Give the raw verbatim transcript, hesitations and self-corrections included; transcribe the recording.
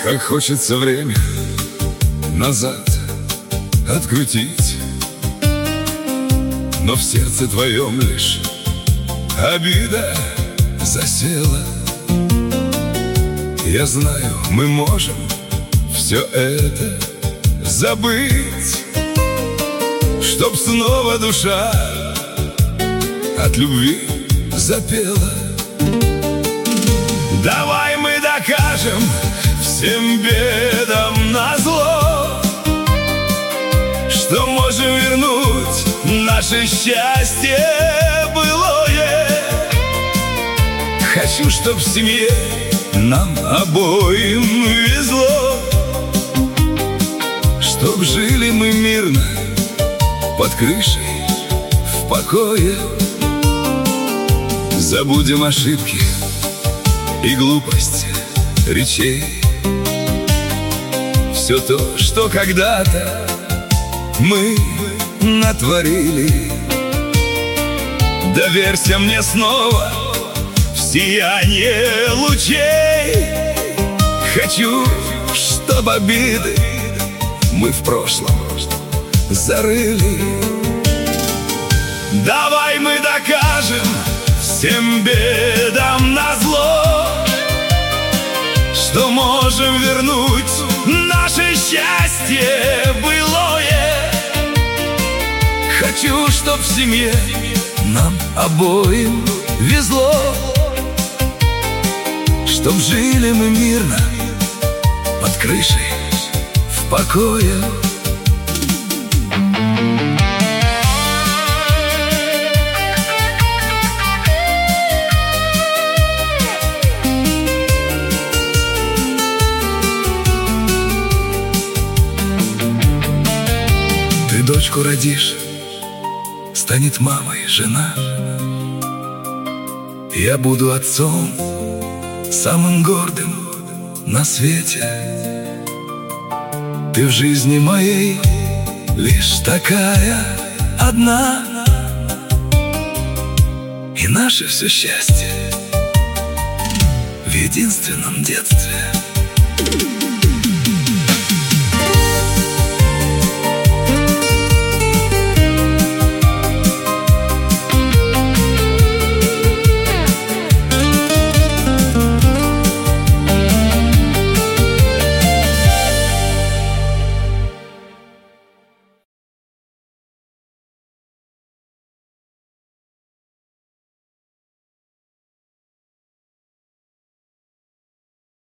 Как хочется время назад открутить, но в сердце твоем лишь обида засела. Я знаю, мы можем все это забыть, чтоб снова душа от любви запела. Давай мы докажем всем бедам назло, что можем вернуть наше счастье былое. Хочу, чтоб в семье нам обоим везло, чтоб жили мы мирно под крышей в покое. Забудем ошибки и глупость речей, все то, что когда-то мы натворили. Доверься мне снова в сияние лучей. Хочу, чтоб обиды мы в прошлом зарыли. Давай мы докажем всем бедам назло, что можем вернуть наше счастье былое. Хочу, чтоб в семье нам обоим везло, чтоб жили мы мирно под крышей в покое. Ты дочку родишь, станет мамой жена. Я буду отцом, самым гордым на свете. Ты в жизни моей лишь такая одна, и наше все счастье в единственном детстве.